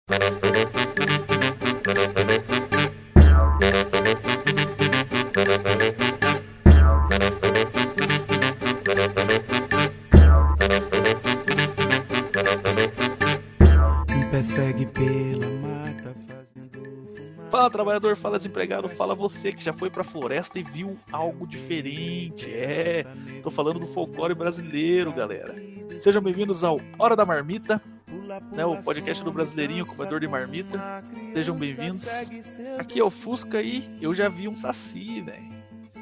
Me persegue pela mata fazendo fumaça. Fala trabalhador, fala desempregado, fala você que já foi pra floresta e viu algo diferente. Tô falando do folclore brasileiro, galera. Sejam bem-vindos ao Hora da Marmita, né, o podcast do Brasileirinho, comedor de marmita. Sejam bem-vindos. Aqui é o Fusca e eu já vi um saci, velho.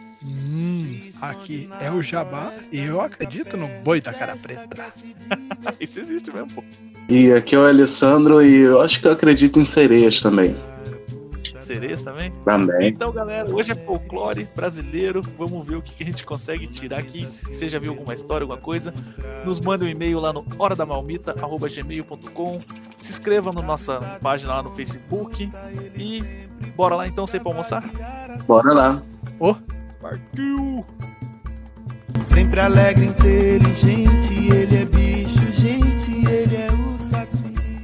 Aqui é o Jabá e eu acredito no boi da cara preta. Isso existe mesmo, pô. E aqui é o Alessandro e eu acho que eu acredito em sereias também. Sereias também? Também. Então, galera, hoje é folclore brasileiro. Vamos ver o que a gente consegue tirar aqui. Se você já viu alguma história, alguma coisa, nos manda um e-mail lá no horadamamita@gmail.com. Se inscreva na nossa página lá no Facebook. E bora lá então, sair pra almoçar? Bora lá. Partiu! Sempre alegre, inteligente, ele é bicho, gente, ele é o saci.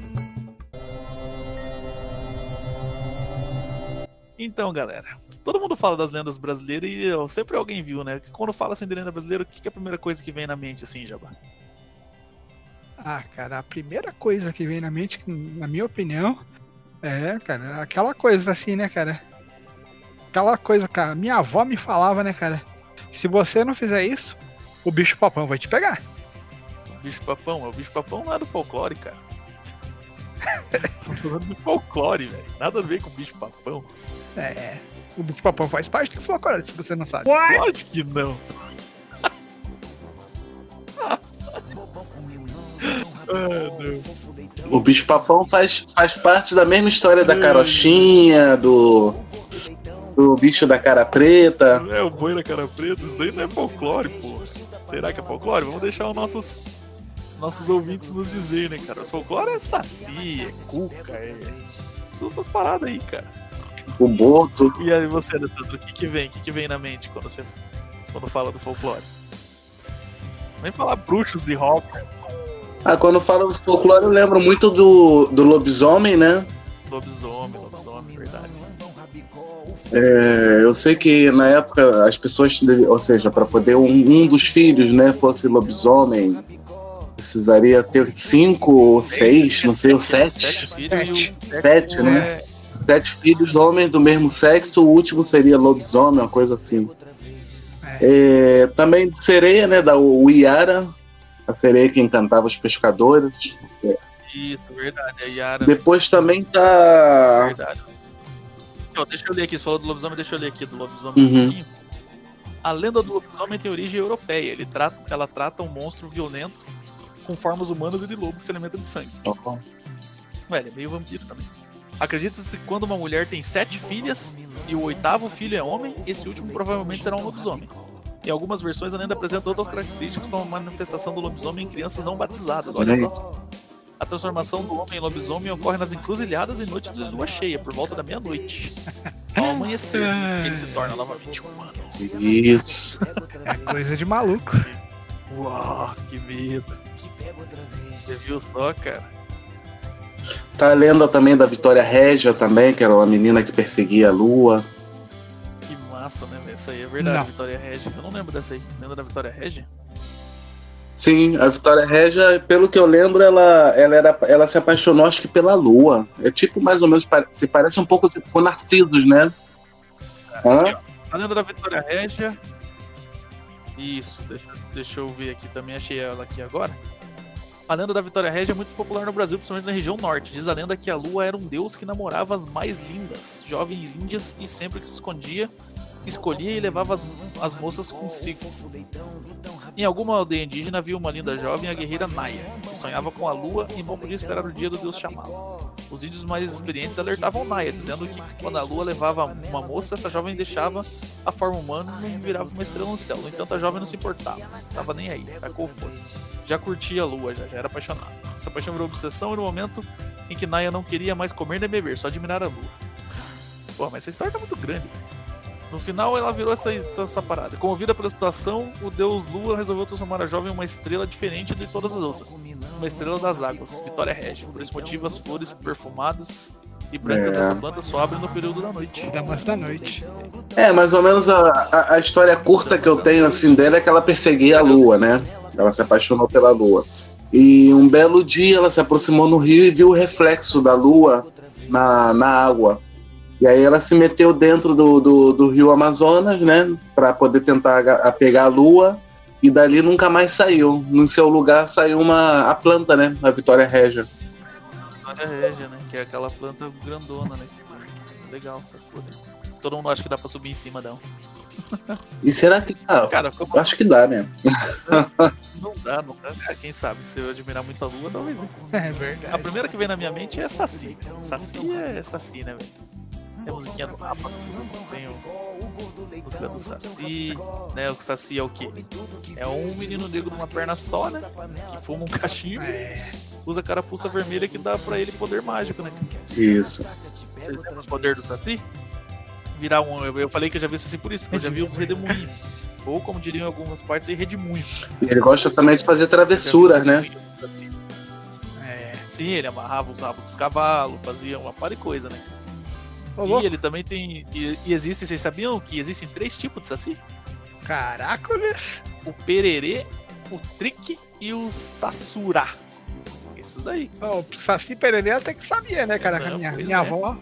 Então, galera, todo mundo fala das lendas brasileiras e sempre alguém viu, né? Quando fala assim de lenda brasileira, o que é a primeira coisa que vem na mente, assim, Jabá? Ah, cara, a primeira coisa que vem na mente, na minha opinião, é, cara, aquela coisa assim, né, cara? Aquela coisa, cara, minha avó me falava, né, cara? Se você não fizer isso, o bicho papão vai te pegar. O bicho-papão não é do folclore, cara. Tô falando do folclore, velho. Nada a ver com o bicho-papão. É, o bicho papão faz parte do folclore, se você não sabe. Lógico que não. O bicho-papão faz parte da mesma história da carochinha, do bicho da cara preta. Não é o boi da cara preta, isso daí não é folclore, pô. Será que é folclore? Vamos deixar os nossos ouvintes nos dizer, né, cara? O folclore é saci, é cuca, essas outras paradas aí, cara. O boto. E aí você, Alessandro, o que vem na mente quando fala do folclore? Nem falar bruxos de Hogwarts. Quando fala do folclore eu lembro muito do lobisomem, né? Lobisomem, verdade. Eu sei que na época as pessoas, ou seja, para poder um dos filhos, né, fosse lobisomem, precisaria ter 5 ou 6, não sei, ou 7. 7 filhos e o 7, né? 7 filhos homens do mesmo sexo, o último seria lobisomem, uma coisa assim. Também de sereia, né, da Uiara, a sereia que encantava os pescadores. Isso, verdade, a Yara. Depois também tá... Verdade. Então, deixa eu ler aqui, você falou do lobisomem, deixa eu ler aqui do lobisomem um pouquinho. A lenda do lobisomem tem origem europeia. Ela trata um monstro violento com formas humanas e de lobo que se alimenta de sangue. Ele é meio vampiro também. Acredita-se que quando uma mulher tem 7 filhas e o 8º filho é homem, esse último provavelmente será um lobisomem. Em algumas versões a lenda apresenta outras características, como a manifestação do lobisomem em crianças não batizadas. Olha só. A transformação do homem em lobisomem ocorre nas encruzilhadas em noite de lua cheia, por volta da meia-noite. Ao amanhecer, ele se torna novamente humano. Isso. É coisa de maluco. Uau, que medo. Você viu só, cara? Tá a lenda também da Vitória Régia também, que era uma menina que perseguia a lua. Que massa, né, velho? Isso aí é verdade, Não. Vitória Régia. Eu não lembro dessa aí. Lembra da Vitória Régia? Sim, a Vitória Régia, pelo que eu lembro, ela se apaixonou, acho que pela lua. É tipo, mais ou menos, se parece um pouco com Narcisos, né? A lenda da Vitória Régia. Isso, deixa eu ver aqui também, achei ela aqui agora. A lenda da Vitória Régia é muito popular no Brasil, principalmente na região norte. Diz a lenda que a lua era um deus que namorava as mais lindas, jovens índias, e sempre que se escondia, escolhia e levava as moças consigo. Em alguma aldeia indígena havia uma linda jovem, a guerreira Naya, que sonhava com a lua e não podia esperar o dia do deus chamá-la. Os índios mais experientes alertavam Naya, dizendo que quando a lua levava uma moça, essa jovem deixava a forma humana e virava uma estrela no céu. No entanto, a jovem não se importava, não estava nem aí, tacou foda-se. Já curtia a lua, já era apaixonada. Essa paixão virou obsessão e no momento em que Naya não queria mais comer nem beber, só admirar a lua. Pô, mas essa história tá muito grande, velho. No final, ela virou essa parada. Comovida pela situação, o deus Lua resolveu transformar a jovem em uma estrela diferente de todas as outras. Uma estrela das águas, Vitória Régia. Por esse motivo, as flores perfumadas e brancas dessa planta só abrem no período da noite. Damas da noite. Mais ou menos a história curta que eu tenho assim dela é que ela perseguia a lua, né? Ela se apaixonou pela lua. E um belo dia ela se aproximou no rio e viu o reflexo da lua na água. E aí ela se meteu dentro do rio Amazonas, né? Para poder tentar pegar a lua. E dali nunca mais saiu. No seu lugar saiu a planta, né? A Vitória Régia. Vitória Régia, né? Que é aquela planta grandona, né? Legal essa folha. Todo mundo acha que dá pra subir em cima dela. E será que dá? Cara, acho que dá, né? Não dá. Quem sabe, se eu admirar muito a lua, talvez não. É verdade. A primeira que vem na minha mente é Saci. Saci é Saci, né, velho? Tem a musiquinha do Rapa, tem a música do Saci, né? O Saci é o quê? É um menino negro numa perna só, né? Que fuma um cachimbo, usa carapuça vermelha que dá pra ele poder mágico, né? Isso. Vocês lembram o poder do Saci? Virar eu falei que eu já vi Saci por isso, porque eu já vi os redemoinhos. Ou, como diriam em algumas partes, redemoinho. Ele gosta também de fazer travessuras, né? Sim, ele amarrava os rabos dos cavalos, fazia uma par de coisa, né? E ele também tem. E existe, vocês sabiam que existem 3 tipos de Saci? Caracoles! O pererê, o trique e o sassurá. Esses daí. O Saci Pererê até que sabia, né, cara? Não, minha avó.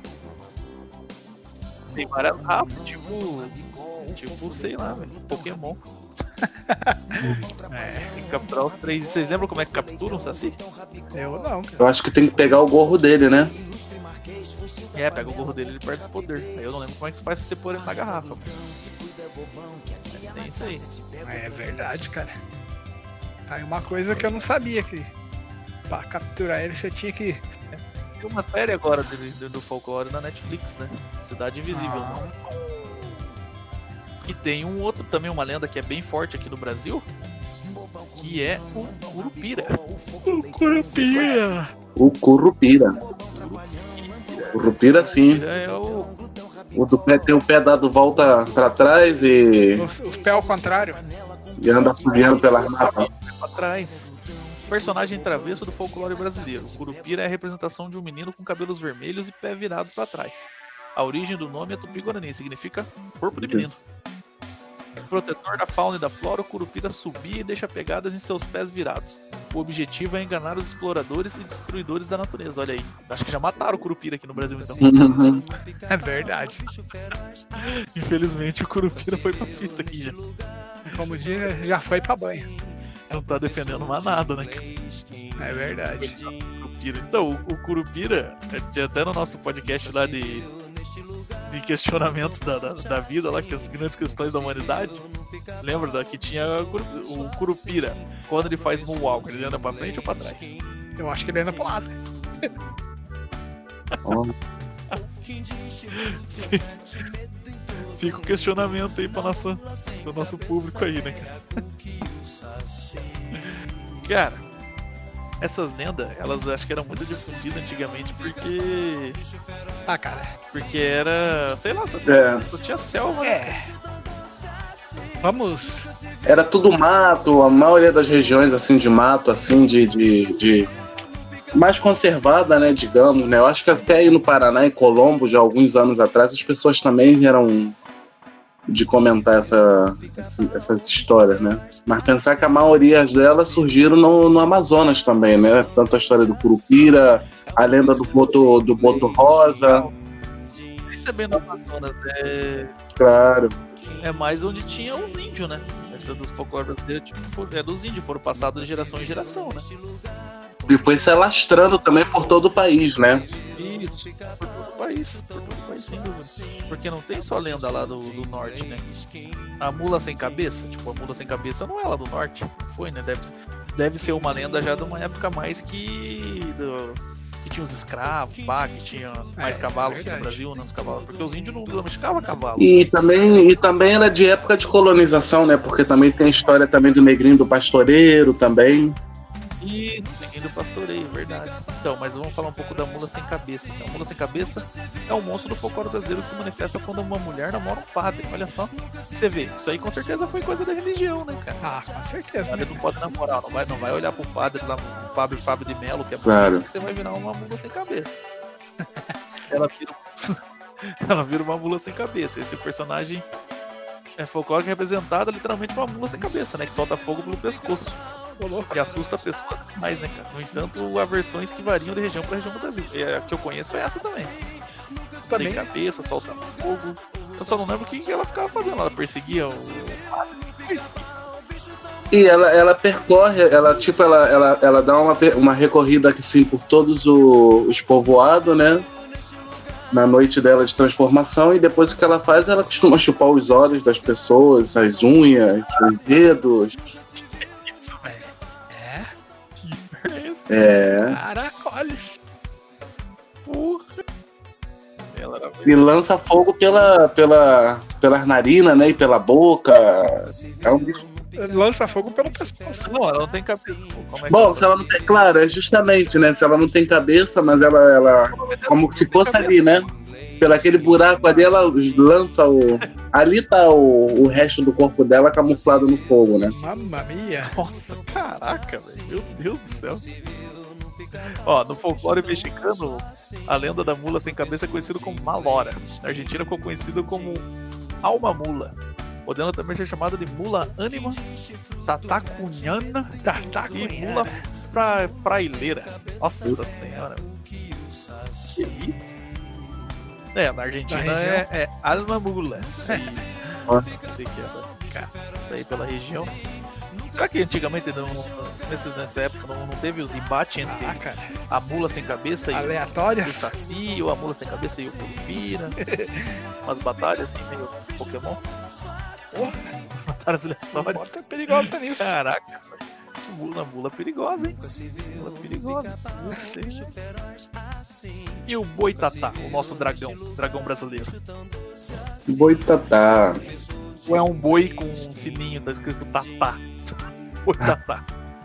Tem várias raças, tipo, sei lá, velho, Pokémon. Tem que capturar os 3. Vocês lembram como é que captura um Saci? Eu não, cara. Eu acho que tem que pegar o gorro dele, né? Pega o gorro dele e ele perde esse poder. Aí eu não lembro como é que se faz pra você pôr ele na garrafa, mas tem isso aí. É verdade, cara. Aí uma coisa que eu não sabia, que pra capturar ele você tinha que... Tem uma série agora do folclore na Netflix, né? Cidade Invisível. Né? E tem um outro também, uma lenda que é bem forte aqui no Brasil, que é o Curupira. O Curupira! O Curupira. Curupira, sim. É o do pé tem o pé dado volta pra trás e... Os pés ao contrário. E anda subindo pela mata. Pra trás. Personagem travesso do folclore brasileiro. O Curupira é a representação de um menino com cabelos vermelhos e pé virado para trás. A origem do nome é tupi-guarani, significa corpo de menino. Protetor da fauna e da flora, o Curupira subia e deixa pegadas em seus pés virados. O objetivo é enganar os exploradores e destruidores da natureza. Olha aí, acho que já mataram o Curupira aqui no Brasil, então. É verdade. Infelizmente o Curupira foi pra fita aqui já. Como diz, já foi pra banho. Não tá defendendo mais nada, né? É verdade. Então, o Curupira, até no nosso podcast lá de questionamentos da vida, lá, que as grandes questões da humanidade, lembra que tinha o Curupira, quando ele faz moonwalk, ele anda pra frente ou pra trás? Eu acho que ele anda pro lado. Fica o questionamento aí pro nosso público aí, né, cara? Cara, essas lendas, elas acho que eram muito difundidas antigamente porque... cara. Porque era, sei lá, só tinha selva, né? Vamos... Era tudo mato, a maioria das regiões, assim, de mato, assim, de mais conservada, né, digamos, né? Eu acho que até aí no Paraná, em Colombo, já há alguns anos atrás, as pessoas também eram de comentar essas histórias, né? Mas pensar que a maioria delas surgiram no Amazonas também, né? Tanto a história do Curupira, a lenda do Boto Rosa. Isso é bem no Amazonas, Claro. É mais onde tinha os índios, né? Essa dos folclore brasileiros, é dos índios, foram passados de geração em geração, né? E foi se alastrando também por todo o país, né? Isso, por todo o país, sem dúvida. Porque não tem só lenda lá do norte, né? A mula sem cabeça, a mula sem cabeça não é lá do norte, não foi, né? Deve ser uma lenda já de uma época mais que tinha os escravos, que tinha mais cavalos aqui no Brasil, né? Os cavalos, porque os índios não domesticavam cavalo. E também era de época de colonização, né? Porque também tem a história também do negrinho do pastoreiro também. E ninguém do pastoreio, verdade. Então, mas vamos falar um pouco da mula sem cabeça. Então, a mula sem cabeça é um monstro do folclore brasileiro que se manifesta quando uma mulher namora um padre. Olha só. Você vê, isso aí com certeza foi coisa da religião, né, cara? Ah, com certeza. O padre não pode namorar, não vai olhar pro padre lá, o padre Fábio de Melo, que é bonito, Claro. que você vai virar uma mula sem cabeça. Ela vira, ela vira uma mula sem cabeça. Esse personagem é folclórico representado literalmente uma mula sem cabeça, né? Que solta fogo pelo pescoço. Que assusta pessoas demais, né, cara? No entanto, há versões que variam de região para região do Brasil. E a que eu conheço é essa também. Tem cabeça, solta fogo. Eu só não lembro o que ela ficava fazendo. Ela perseguia o. E ela percorre, ela dá uma recorrida assim por todos os povoados, né? Na noite dela de transformação, e depois o que ela faz, ela costuma chupar os olhos das pessoas, as unhas, os dedos. Isso, velho. É. Que inferno é esse? Caracole. Porra. Ela era E lança fogo pelas narinas, né? E pela boca. É um bicho. Lança fogo pelo pescoço. Não, ela não tem cabeça. Como é que Bom, ela se ela não tem. Claro, é justamente, né? Se ela não tem cabeça, mas ela como se fosse ali, né? Pelo aquele buraco ali, ela lança o. Ali tá o resto do corpo dela camuflado no fogo, né? Mamma mia. Nossa, caraca, velho. Meu Deus do céu. Ó, no folclore mexicano, a lenda da mula sem cabeça é conhecida como malora. Na Argentina ficou conhecido como alma mula, podendo também ser chamada de mula ânima, tatacunhana e mula fraileira. Nossa senhora. Que isso? Na Argentina é alma mula. Nossa, não sei o que é daí pela região. Será que antigamente, nessa época, não teve os embates entre a mula sem cabeça e o Saci, ou a mula sem cabeça e o Curupira? Umas batalhas assim, meio Pokémon? Porra. Batalhas aleatórias. Bota perigosa nisso. Caraca, mula perigosa, hein? Mula perigosa. Não sei. E o Boitatá, o nosso dragão brasileiro? Boitatá. Ou é um boi com um sininho, tá escrito Tatá? Boitatá.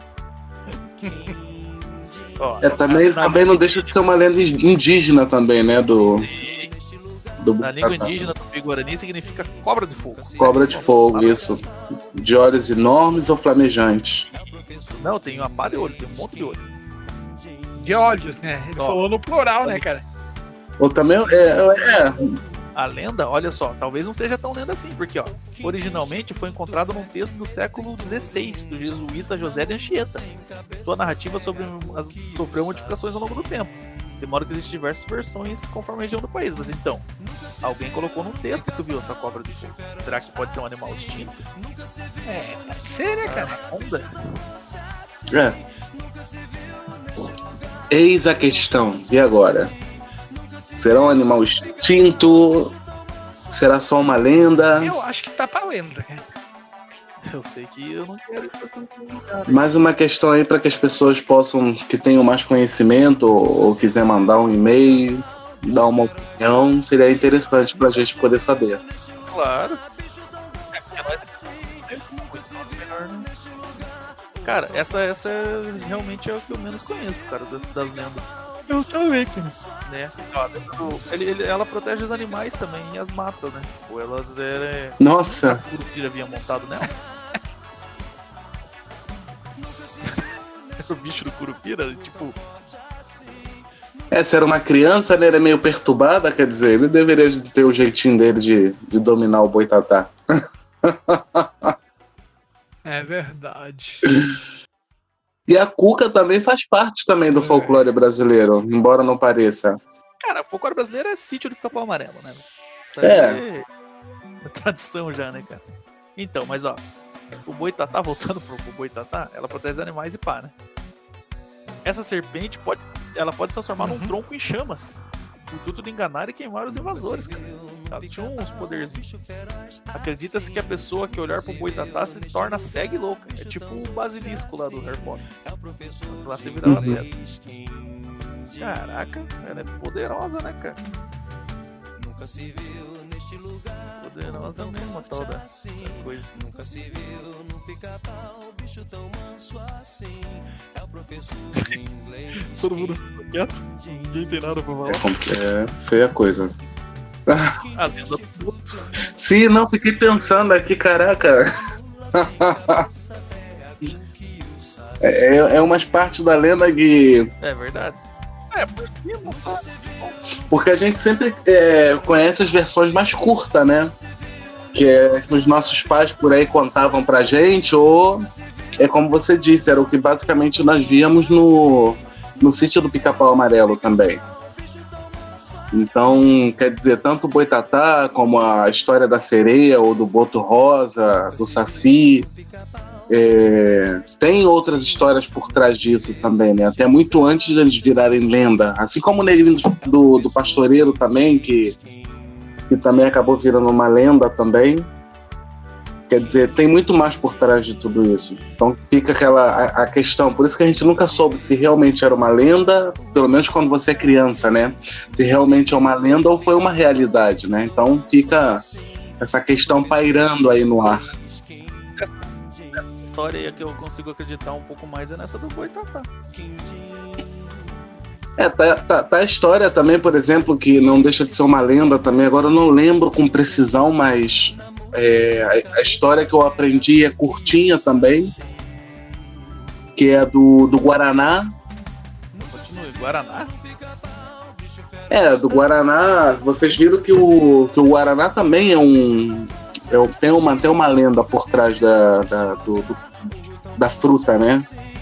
Ó, também não deixa de ser uma lenda indígena também, né? Sim. Na língua indígena do Tupi-Guarani significa cobra de fogo. Cobra de fogo, isso. De olhos enormes ou flamejantes. Isso. Não, tem uma pá de olho, tem um monte de olho. De olhos, né? Ele falou no plural, né, cara? Ou também A lenda, olha só, talvez não seja tão lenda assim, porque, ó, originalmente foi encontrado num texto do século XVI, do jesuíta José de Anchieta. Sua narrativa sofreu modificações ao longo do tempo, de modo que existem diversas versões conforme a região do país. Mas então, alguém colocou num texto que viu essa cobra de fogo. Será que pode ser um animal extinto? Pode ser, né, cara? Onda? Eis a questão. E agora? Será um animal extinto? Será só uma lenda? Eu acho que tá pra lenda, cara. Eu sei que eu não quero ir pra esse lugar. Mais uma questão aí para que as pessoas possam, que tenham mais conhecimento ou quiser mandar um e-mail, dar uma opinião, seria interessante pra gente poder saber. Claro. Cara, essa realmente é o que eu menos conheço, cara, das lendas. Eu também, cara. Né? Ela protege os animais também e as mata, né? Tipo, ela é. Nossa! O Curupira havia montado nela. O bicho do Curupira, tipo. Se era uma criança, né? Ele é meio perturbada, quer dizer, ele deveria ter o jeitinho dele de dominar o Boitatá. É verdade. E a Cuca também faz parte também do folclore brasileiro, embora não pareça. Cara, o folclore brasileiro é sítio do Pica-Pau Amarelo, né? Isso é tradição já, né, cara? Então, mas ó, o Boitatá, voltando pro Boitatá, ela protege animais e pá, né? Essa serpente pode se transformar num tronco em chamas, o intuito de enganar e queimar os invasores, cara. Ela tinha uns poderzinhos. Acredita-se que a pessoa que olhar pro Boitatá se torna cega e louca. É tipo o basilisco lá do Harry Potter. Lá você vira pedra. Caraca, ela é poderosa, né, cara? Poderosa mesmo, a tal da coisa. Todo mundo ficou quieto, ninguém tem nada pra falar. É feia coisa. A lenda do Boto. Sim, não, fiquei pensando aqui, caraca. É umas partes da lenda que... É verdade. Por cima, só. Porque a gente sempre conhece as versões mais curtas, né? Que os nossos pais por aí contavam pra gente, ou é como você disse, era o que basicamente nós víamos no sítio do Pica-Pau Amarelo também. Então, quer dizer, tanto o Boitatá como a história da sereia ou do Boto Rosa, do Saci, tem outras histórias por trás disso também, né? Até muito antes deles virarem lenda. Assim como o Negrinho do Pastoreiro também, que também acabou virando uma lenda também. Quer dizer, tem muito mais por trás de tudo isso. Então fica a questão. Por isso que a gente nunca soube se realmente era uma lenda, pelo menos quando você é criança, né? Se realmente é uma lenda ou foi uma realidade, né? Então fica essa questão pairando aí no ar. Essa história aí que eu consigo acreditar um pouco mais é nessa do Boitatá. Tá a história também, por exemplo, que não deixa de ser uma lenda também. Agora eu não lembro com precisão, mas a história que eu aprendi é curtinha também, que é do Guaraná. Continue, Guaraná? Do Guaraná. Vocês viram que o Guaraná também tem uma lenda por trás da fruta, né?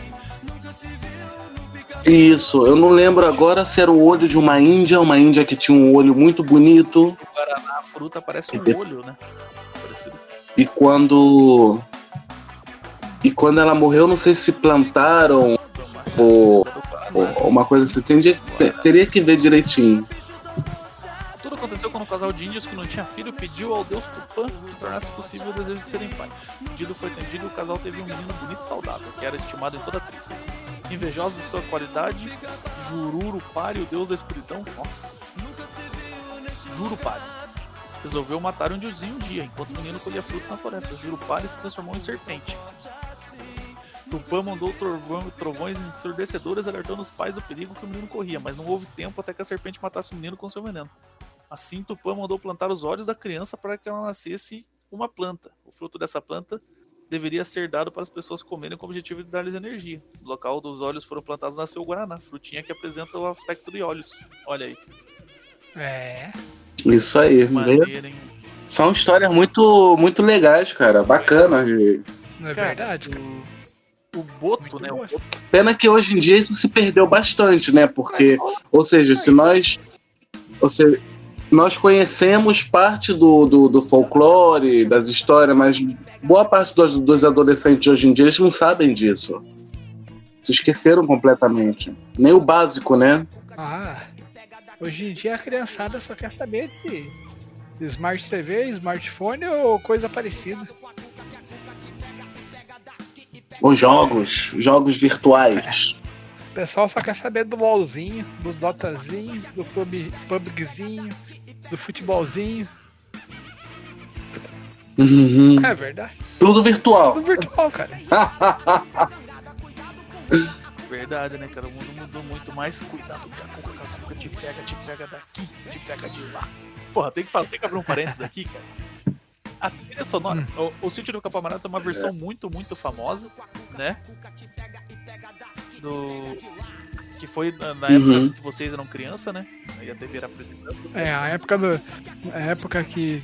Isso, eu não lembro agora se era o olho de uma índia que tinha um olho muito bonito. O Guaraná, a fruta parece um olho, né? Parecido. E quando ela morreu, não sei se plantaram ou uma coisa assim. Teria que ver direitinho. Tudo aconteceu quando o casal de índios que não tinha filho pediu ao deus Tupã que tornasse possível o desejo de serem pais. O pedido foi atendido e o casal teve um menino bonito e saudável, que era estimado em toda a tribo. Invejosos de sua qualidade, Jurupari, o deus da escuridão, Jurupari, resolveu matar um índiozinho um dia, enquanto o menino colhia frutos na floresta. Jurupari se transformou em serpente. Tupã mandou trovões ensurdecedores alertando os pais do perigo que o menino corria, mas não houve tempo até que a serpente matasse o menino com seu veneno. Assim, Tupã mandou plantar os olhos da criança para que ela nascesse uma planta. O fruto dessa planta deveria ser dado para as pessoas comerem com o objetivo de dar-lhes energia. No local dos olhos foram plantados nasceu o Guaraná, frutinha que apresenta o aspecto de olhos. Olha aí. Isso aí. Maneira, hein? São histórias muito, muito legais, cara. Bacana. Não é verdade, cara? O Boto, né? Pena que hoje em dia isso se perdeu bastante, né? Porque, ou seja, se nós conhecemos parte do folclore, das histórias, mas boa parte dos adolescentes de hoje em dia eles não sabem disso. Se esqueceram completamente. Nem o básico, né? Hoje em dia a criançada só quer saber de Smart TV, smartphone ou coisa parecida. Os jogos virtuais. O pessoal só quer saber do LOLzinho, do Dotazinho, do PUBGzinho, do futebolzinho. Uhum. É verdade. Tudo virtual. Tudo virtual, cara. Verdade, né, cara? O mundo mudou muito mais. Cuidado, Cacuca te pega daqui, te pega de lá. Porra, tem que abrir um parênteses aqui, cara. A trilha sonora, o Sítio do Pica-Pau Amarelo tem uma versão muito, muito famosa, né? Que foi na época que vocês eram criança, né? Aí a TV era preto e branco. A época que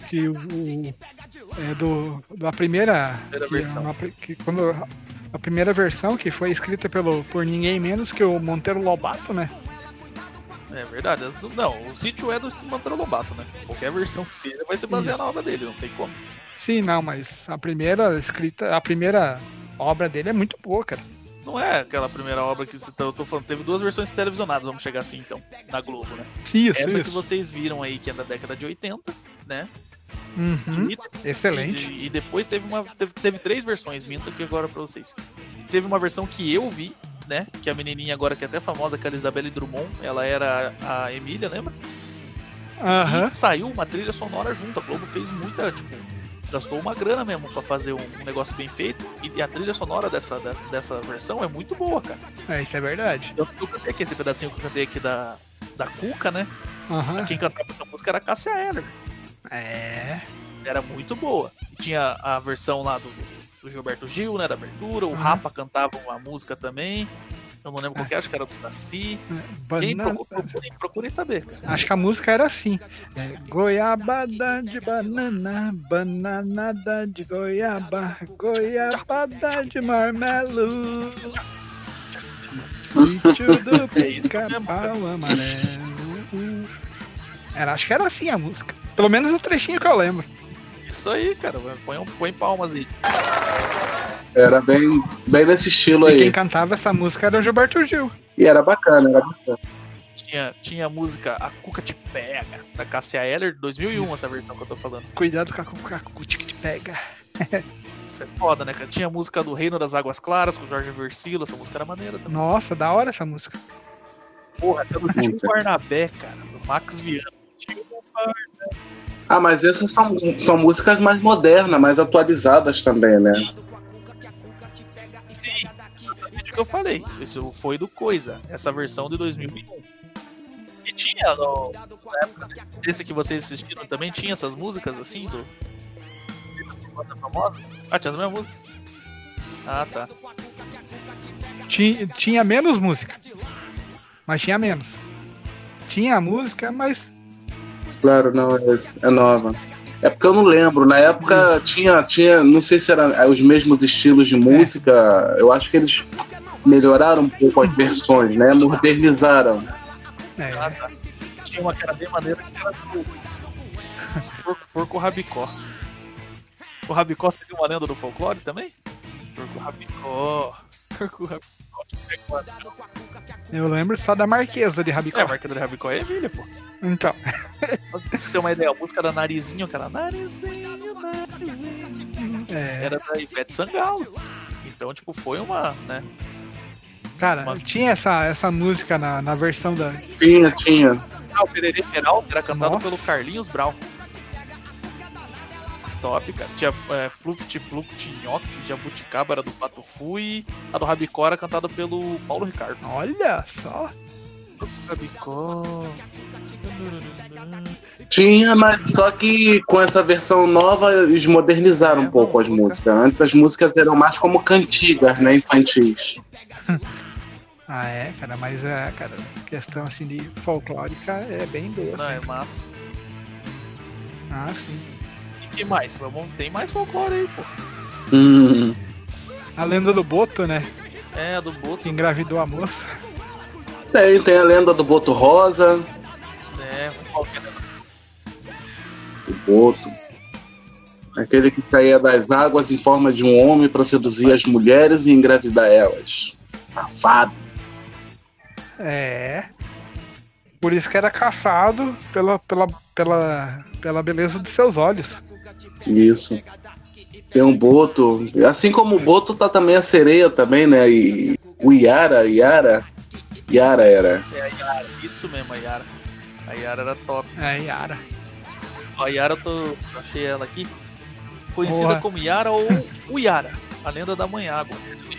da primeira versão. Quando a primeira versão que foi escrita por ninguém menos que o Monteiro Lobato, né? É verdade. Não, o Sítio é do Monteiro Lobato, né? Qualquer versão que seja vai se basear na obra dele, não tem como. Sim, não, mas a primeira obra dele é muito boa, cara. Não é aquela primeira obra que eu tô falando. Teve 2 versões televisionadas, vamos chegar assim então, na Globo, né? Essa que vocês viram aí, que é da década de 80, né? Excelente. E depois teve 3 versões, minto aqui agora pra vocês. Teve uma versão que eu vi, né? Que a menininha agora, que é até famosa, que é a Isabelle Drummond, ela era a Emília, lembra? E saiu uma trilha sonora junto. A Globo fez muita, gastou uma grana mesmo pra fazer um negócio bem feito. E a trilha sonora dessa versão é muito boa, cara. Isso é verdade. Eu cantei aqui esse pedacinho que eu cantei aqui da Cuca, né? Aham. Quem cantava essa música era a Cássia Eller. Era muito boa. E tinha a versão lá do Gilberto Gil, né? Da abertura. O Rapa cantava uma música também. Eu não lembro qual que é, acho que era do Saci. Procurem saber, cara. Acho que a música era assim. Goiabada de banana, bananada de goiaba, goiabada de marmelo. Sítio do pica-pau amarelo. Acho que era assim a música. Pelo menos o trechinho que eu lembro. Isso aí, cara. Põe palmas aí. Era bem nesse estilo aí. E quem cantava essa música era o Gilberto Gil. E era bacana. Tinha a música A Cuca Te Pega, da Cássia Eller, de 2001, essa versão que eu tô falando. Cuidado com a Cuca te pega. Isso é foda, né, cara? Tinha a música do Reino das Águas Claras, com o Jorge Versilo, essa música era maneira também. Nossa, da hora essa música. Porra, essa é do Tio Barnabé, cara, do Max Viana. Mas essas são músicas mais modernas, mais atualizadas também, né? Sim, exatamente o que eu falei. Isso foi do Coisa, essa versão de 2001. E tinha, na época desse que vocês assistiram também, tinha essas músicas assim, do banda famosa? Tinha as mesmas músicas? Tá. Tinha menos música. Mas tinha menos. Tinha a música, mas... Claro, não, é nova. É porque eu não lembro. Na época tinha, não sei se eram os mesmos estilos de música. Eu acho que eles melhoraram um pouco as versões, né? Modernizaram. Tinha uma que era bem maneira que era do Porco Rabicó. O Rabicó seria uma lenda do folclore também? Porco Rabicó. Eu lembro só da Marquesa de Rabicó. A Marquesa de Rabicó é Emília, pô. Então. Pra ter uma ideia, a música da Narizinho, cara, Narizinho. Era da Ivete Sangalo. Então, tipo, foi uma, né? Cara, tinha essa música na versão da... Tinha. O Pererê Peralta era cantado pelo Carlinhos Brau. Top, cara. Tinha Pluft Nhoque, Jabuticaba era do Pato Fui. A do Rabicó era cantada pelo Paulo Ricardo. Olha só. Rabicó. Tinha, mas só que com essa versão nova eles modernizaram um pouco as músicas. Antes as músicas eram mais como cantigas, né? Infantis. Cara, mas cara, questão assim de folclórica é bem boa. Não, é massa. Sim. E que mais? Tem mais folclore aí, pô. A lenda do Boto, né? A do Boto. Que engravidou a moça. Tem a lenda do Boto Rosa. Qualquer lenda. Do Boto. Aquele que saía das águas em forma de um homem para seduzir as mulheres e engravidar elas. Safado. Por isso que era caçado pela beleza dos seus olhos. Isso. Tem um Boto. Assim como o Boto tá também a sereia também, né? E o Yara era. A Yara. Isso mesmo, a Yara. A Yara era top. Yara. A Yara, eu achei ela aqui. Conhecida como Yara ou Uyara, a lenda da Mãe Água.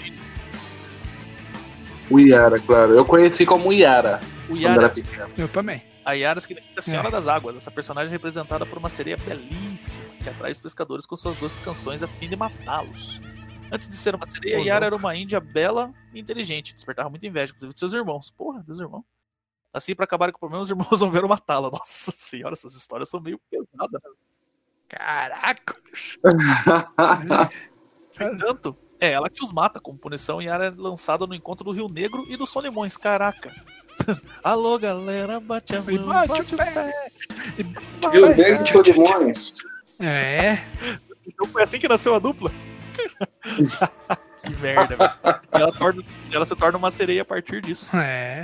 O Yara, claro. Eu conheci como Yara. O Yara. Eu também. A Yara significa Senhora das Águas. Essa personagem é representada por uma sereia belíssima que atrai os pescadores com suas doces canções a fim de matá-los. Antes de ser uma sereia, Yara era uma índia bela e inteligente. Despertava muita inveja, inclusive de seus irmãos. Porra, dos irmãos. Assim, pra acabar com o problema, os irmãos vão ver matá-la. Nossa senhora, essas histórias são meio pesadas. Caraca! No entanto, é ela que os mata como punição. Yara é lançada no encontro do Rio Negro e do Solimões. Caraca! Alô, galera, bate a mão, bate o pé. Rio Negro e Solimões. Então foi assim que nasceu a dupla? Que merda, velho. E ela se torna uma sereia a partir disso.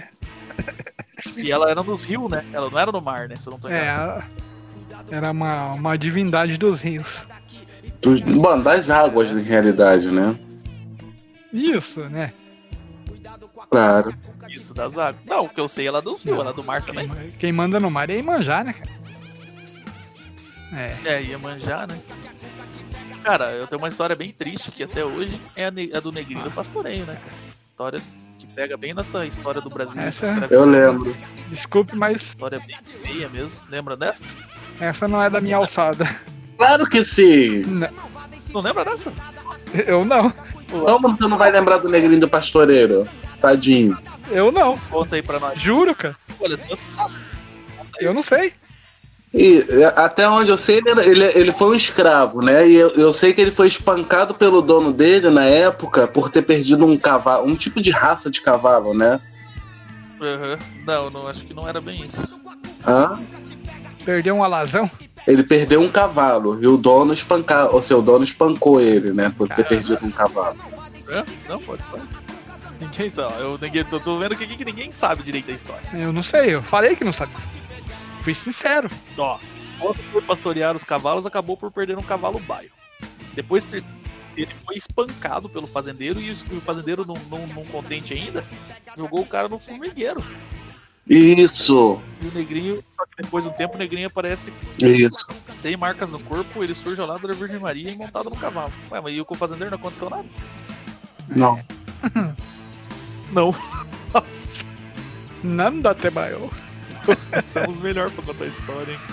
E ela era nos rios, né? Ela não era no mar, né? Se eu não tô enganado. Era uma divindade dos rios. Das águas, em realidade, né? Isso, né? Claro. Isso, das águas. Não, o que eu sei, ela é dos rios, ela é do mar também. Quem manda no mar é Iemanjá, né, cara? Iemanjá, né? Cara, eu tenho uma história bem triste que até hoje é a do Negrinho do Pastoreio, né, cara? História que pega bem nessa história do Brasil. Eu lembro. Desculpe, mas História bem feia mesmo. Lembra dessa? essa não é da minha alçada. Claro que sim. Não lembra dessa? Eu não. Como tu não vai lembrar do Negrinho do Pastoreiro? Tadinho. Eu não. Conta aí pra nós. Juro, cara. Olha, você sabe. Eu não sei. E até onde eu sei, ele foi um escravo, né? E eu sei que ele foi espancado pelo dono dele na época por ter perdido um cavalo, um tipo de raça de cavalo, né? Não, acho que não era bem isso. Hã? Perdeu um alazão? Ele perdeu um cavalo e o dono espancou ele, né? Por ter perdido um cavalo. Não, pode. Ninguém sabe. Tô vendo que ninguém sabe direito da história. Eu não sei, eu falei que não sabia. Fui sincero. Ó, quando foi pastorear os cavalos, acabou por perder um cavalo baio. Depois ele foi espancado pelo fazendeiro e o fazendeiro, não contente ainda, jogou o cara no formigueiro. Isso. E o Negrinho, só que depois de um tempo, o Negrinho aparece Isso. sem marcas no corpo, ele surge ao lado da Virgem Maria e montado no cavalo. Ué, mas e com o fazendeiro não aconteceu nada? Não. Não. Nossa. Nada até maior. Somos melhor pra contar a história, hein?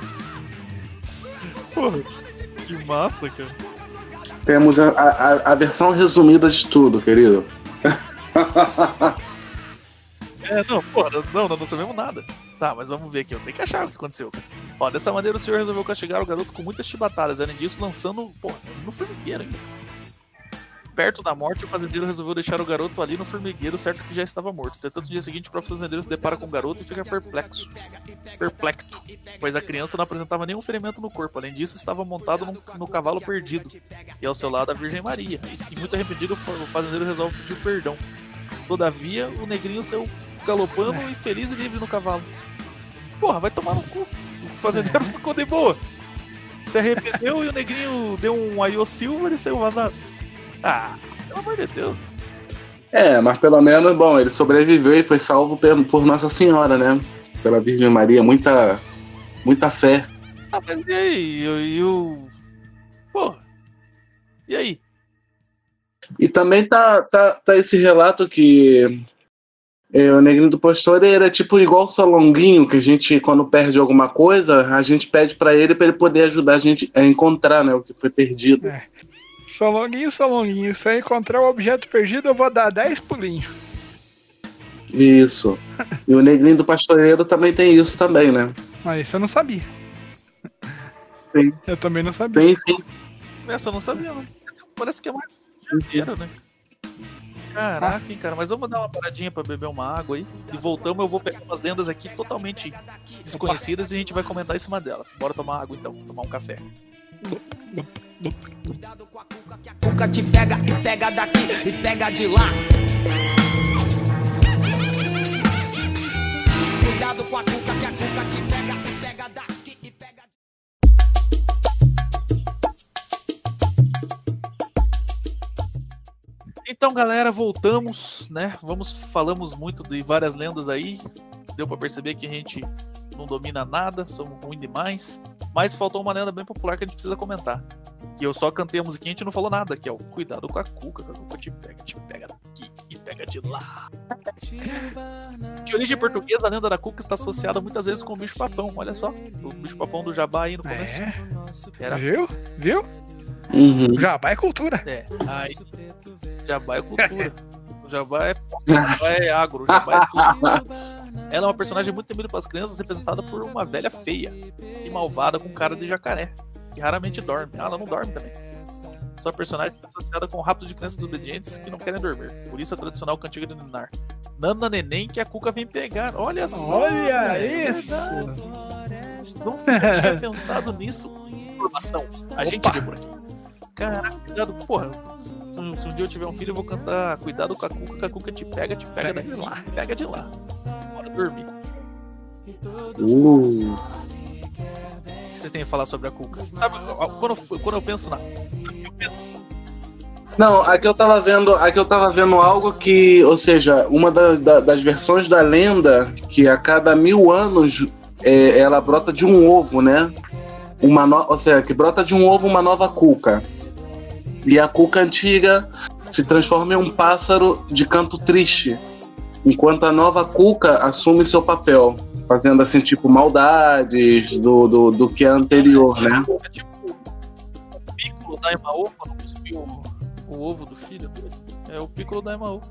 Porra, que massa, cara. Temos a versão resumida de tudo, querido. Não sabemos nada. Tá, mas vamos ver aqui, eu tenho que achar o que aconteceu. Ó, dessa maneira o senhor resolveu castigar o garoto com muitas chibatadas, além disso lançando, no formigueiro ainda. Perto da morte, o fazendeiro resolveu deixar o garoto ali no formigueiro, certo que já estava morto. Entretanto, no dia seguinte, o próprio fazendeiro se depara com o garoto e fica perplexo, pois a criança não apresentava nenhum ferimento no corpo. Além disso, estava montado no cavalo perdido, e ao seu lado a Virgem Maria. E sim, muito arrependido, o fazendeiro resolve pedir perdão. Todavia, o Negrinho saiu galopando e feliz e livre no cavalo. Porra, vai tomar no cu. O fazendeiro ficou de boa. Se arrependeu e o Negrinho deu um Aiô Silver e saiu vazado. Ah, pelo amor de Deus. Mas pelo menos, bom, ele sobreviveu e foi salvo por Nossa Senhora, né? Pela Virgem Maria, muita fé. Ah, mas e aí? Porra. E aí? E também tá esse relato que o Negrinho do Pastoreiro é tipo igual o Solonguinho, que a gente, quando perde alguma coisa, a gente pede pra ele poder ajudar a gente a encontrar, né, o que foi perdido. Solonguinho, se eu encontrar o objeto perdido, eu vou dar 10 pulinhos. Isso. E o Negrinho do Pastoreiro também tem isso também, né? Mas isso eu não sabia. Sim. Eu também não sabia. Sim. Essa eu não sabia, não. Parece que é mais janeiro, né? Caraca, hein, cara. Mas vamos dar uma paradinha pra beber uma água aí. E voltamos, eu vou pegar umas lendas aqui totalmente desconhecidas e a gente vai comentar em cima delas. Bora tomar água então, tomar um café. Cuidado com a cuca, que a cuca te pega e pega daqui e pega de lá. Cuidado com a cuca, que a cuca te pega e pega daqui e pega de lá. Então, galera, voltamos, né? Falamos muito de várias lendas aí. Deu pra perceber que a gente não domina nada, somos ruins demais. Mas faltou uma lenda bem popular que a gente precisa comentar. Que eu só cantei a musiquinha e a gente não falou nada, que é o cuidado com a cuca te pega daqui e pega de lá. De origem portuguesa, a lenda da cuca está associada muitas vezes com o bicho-papão. Olha só, o bicho-papão do Jabá aí no começo. Era... Viu? Uhum. Jabá é cultura. Aí Jabá é cultura. O Jabá é agro, o Jabá é tudo. Ela é uma personagem muito temida pelas crianças, representada por uma velha feia e malvada com cara de jacaré, que raramente dorme. Ela não dorme também. Sua personagem está associada com o rapto de crianças desobedientes que não querem dormir. Por isso a tradicional cantiga de Ninar: Nana neném que a cuca vem pegar. Olha só! Olha isso! Nunca tinha pensado nisso. Informação. A gente vê por aqui. Caraca, cuidado, porra. Se um dia eu tiver um filho, eu vou cantar cuidado com a cuca te pega daqui, de lá. Pega de lá. Bora dormir. O que vocês têm a falar sobre a cuca? Sabe, quando eu penso na... Não, aqui eu tava vendo algo que, ou seja, uma das versões da lenda, que a cada 1000 anos ela brota de um ovo, né? ou seja, que brota de um ovo uma nova cuca. E a cuca antiga se transforma em um pássaro de canto triste, enquanto a nova cuca assume seu papel, fazendo assim, tipo, maldades do que é anterior, né? É tipo o Piccolo da Emaô, quando cuspiu o ovo do filho dele. É o Piccolo da Emaô.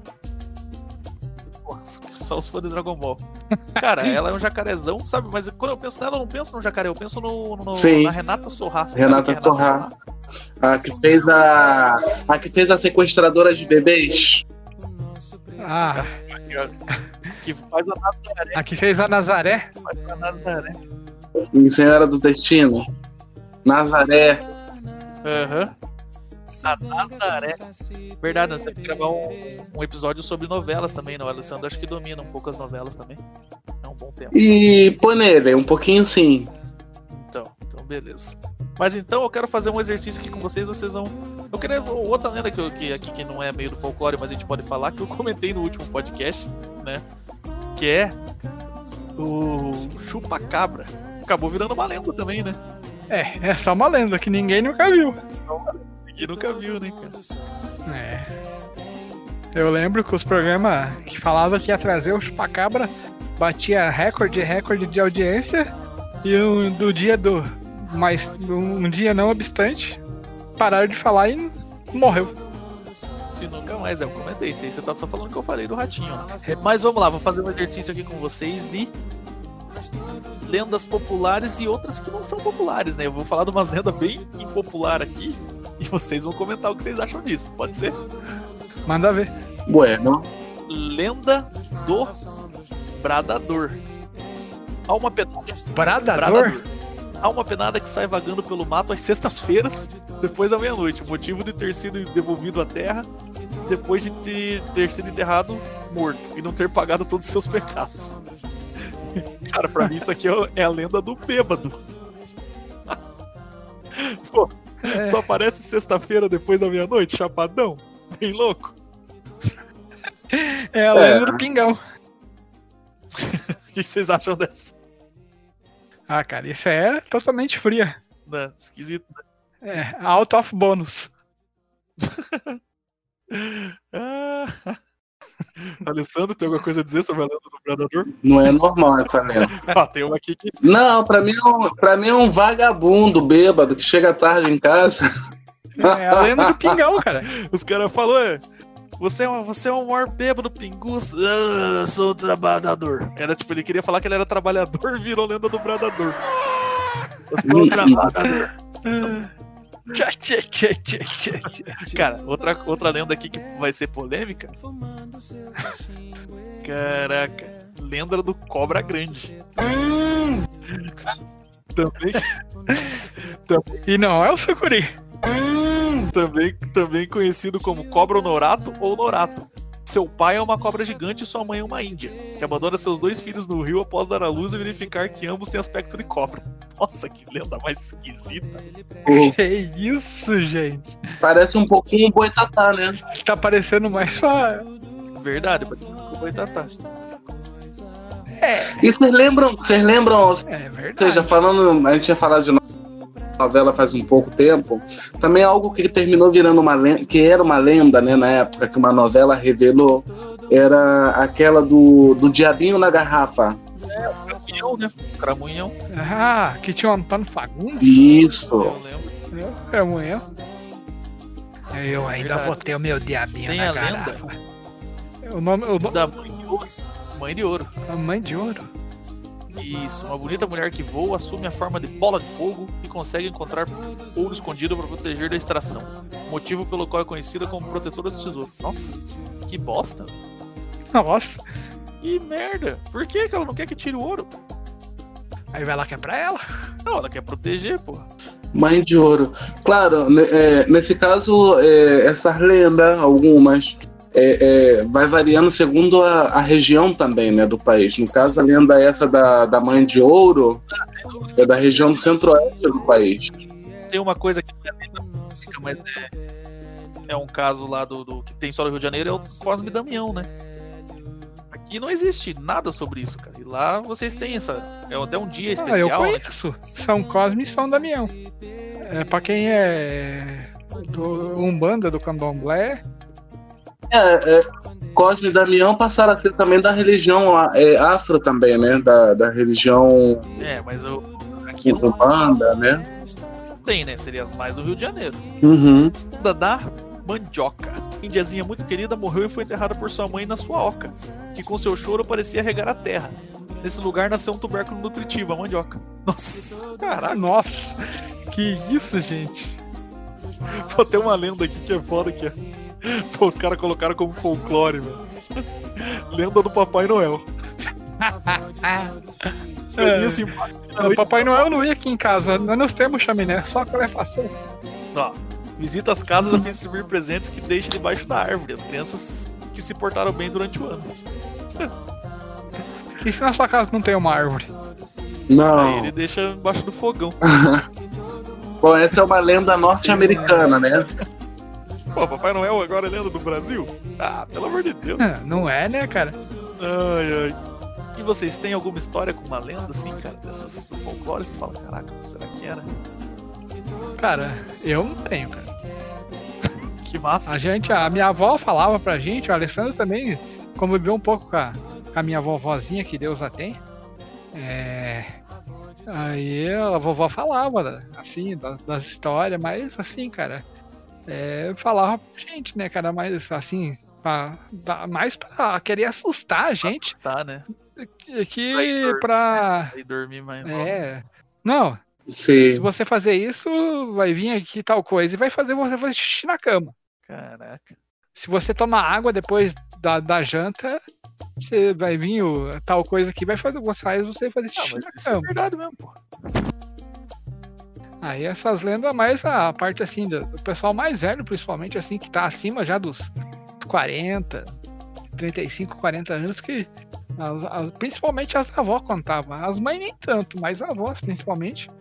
Só os fãs de Dragon Ball. Cara, ela é um jacarezão, sabe? Mas quando eu penso nela, eu não penso no jacaré, eu penso na Renata Sorrá. Renata Sorrá. A que fez a sequestradora de bebês. Ah, Que faz a Nazaré. a que fez a Nazaré? Faz a Nazaré. Em Senhora do Destino. Nazaré. Aham. A Nazaré. Verdade, nós temos que gravar um episódio sobre novelas também, não? O Alessandro acho que domina um pouco as novelas também. É um bom tempo. E Ponele, um pouquinho sim. Então beleza. Mas então eu quero fazer um exercício aqui com vocês vão... Eu queria outra lenda que não é meio do folclore, mas a gente pode falar, que eu comentei no último podcast, né? Que é o chupa-cabra. Acabou virando uma lenda também, né? É só uma lenda que ninguém nunca viu. Ninguém nunca viu, né, cara? É. Eu lembro que os programas que falavam que ia trazer o chupacabra batia recorde de audiência e um dia não obstante pararam de falar e morreu. E nunca mais, eu comentei isso aí, você tá só falando que eu falei do ratinho, né? Mas vamos lá, vou fazer um exercício aqui com vocês de lendas populares e outras que não são populares, né? Eu vou falar de umas lendas bem impopular aqui e vocês vão comentar o que vocês acham disso, pode ser? Manda ver. Bueno. Lenda do Bradador. Há uma penada. Bradador? Há uma penada que sai vagando pelo mato às sextas-feiras, depois da meia-noite. O motivo de ter sido devolvido à terra depois de ter sido enterrado morto e não ter pagado todos os seus pecados. Cara, pra mim isso aqui é a lenda do bêbado. Pô, só aparece sexta-feira depois da meia-noite, chapadão? Bem louco. É a lenda do pingão. O que vocês acham dessa? Ah, cara, isso é totalmente fria. Né? Esquisito, né? É, out of bônus. Alessandro, tem alguma coisa a dizer sobre a lenda do Bradador? Não é normal essa lenda. Tem uma aqui que... Não, pra mim é um vagabundo bêbado que chega tarde em casa. É a lenda do pingão, cara. Os caras falaram, você é um maior bêbado, pingus. Sou trabalhador. Era tipo, ele queria falar que ele era trabalhador, virou lenda do Bradador. Eu sou trabalhador. Cara, outra lenda aqui que vai ser polêmica. Caraca, lenda do Cobra Grande. E não é o sucuri. Também conhecido como cobra norato ou norato. Seu pai é uma cobra gigante e sua mãe é uma índia, que abandona seus dois filhos no rio após dar à luz e verificar que ambos têm aspecto de cobra. Nossa, que lenda mais esquisita. Que isso, gente. Parece um pouquinho um boitatá, né? Tá parecendo mais só... Verdade, o boitatá. E vocês lembram? É verdade. Ou seja, a gente tinha falado de novela faz um pouco tempo, também algo que terminou virando uma lenda, que era uma lenda, né, na época que uma novela revelou, era aquela do Diabinho na Garrafa. O Cramunhão, né? O Cramunhão. Ah, que tinha o Antônio Fagundes? Isso. Eu lembro. Cramunhão. Eu ainda Verdade. vou ter o meu diabinho Tem na a garrafa. lenda O nome da Mãe de Ouro. Mãe de Ouro. A Mãe de Ouro. Isso, uma bonita mulher que voa, assume a forma de bola de fogo e consegue encontrar ouro escondido para proteger da extração. Motivo pelo qual é conhecida como protetora do tesouro. Nossa, que bosta. Nossa. Que merda. Por que ela não quer que tire o ouro? Aí vai lá que é pra ela. Não, ela quer proteger, pô. Mãe de Ouro. Claro, nesse caso, essas lendas, algumas, vai variando segundo a região também, né, do país. No caso, a lenda essa da Mãe de Ouro é da região centro-oeste do país. Tem uma coisa que mas é um caso lá do que tem só no Rio de Janeiro, é o Cosme e Damião, né? aqui não existe nada sobre isso, cara. E lá vocês têm é até um dia Eu especial, né? conheço. São Cosme e São Damião. Pra quem é do Umbanda, do Candomblé. Cosme e Damião passaram a ser também da religião afro também, né? Da religião Mas aqui não Umbanda, né? tem, né? Seria mais do Rio de Janeiro. Uhum. Da mandioca. Indiazinha muito querida morreu e foi enterrada por sua mãe na sua oca, que com seu choro parecia regar a terra. Nesse lugar nasceu um tubérculo nutritivo, a mandioca. Nossa, caraca. Nossa, que isso, gente. Pô, tem uma lenda aqui que é foda, que é... Pô, os caras colocaram como folclore, velho. Lenda do Papai Noel. Isso embaixo, O Papai Noel não ia aqui em casa, nós não temos chaminé, só calefação. Ó, visita as casas a fim de distribuir presentes que deixa debaixo da árvore as crianças que se portaram bem durante o ano. E se na sua casa não tem uma árvore? Não. Aí ele deixa embaixo do fogão. Bom, essa é uma lenda norte-americana, né? Pô, Papai Noel agora é lenda do Brasil? Ah, pelo amor de Deus. Não é, né, cara? Ai. E vocês têm alguma história com uma lenda assim, cara? Dessas do folclore? Você fala, caraca, será que era? Cara, eu não tenho, cara. Que massa. A minha avó falava pra gente, o Alessandro também conviveu um pouco com a minha vovozinha, que Deus a tem. Aí a vovó falava, assim, das histórias, mas assim, cara, falava pra gente, né, cara, mas assim, mais pra querer assustar a gente. Assustar, né? Pra dormir mais não, Sim. se você fazer isso, vai vir aqui tal coisa e vai fazer você fazer xixi na cama. Caraca. Se você tomar água depois da janta, você vai vir tal coisa que vai fazer você fazer xixi Mas na isso é cama. verdade mesmo, pô. Aí essas lendas, mais a parte assim do pessoal mais velho, principalmente assim, que tá acima já dos 40, 35, 40 anos, que principalmente as avós contavam. As mães nem tanto, mas as avós principalmente